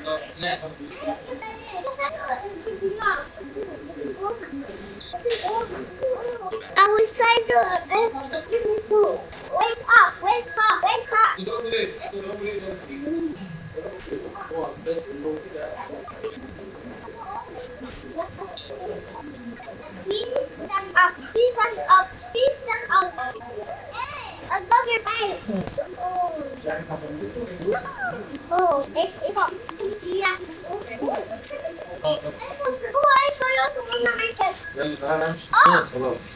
I was trying to wake up, wake up, wake up. Stand up, stand up, stand up. Hey, I love your bike. Oh, it's up. Yeah. Oh, I forgot to put my chest.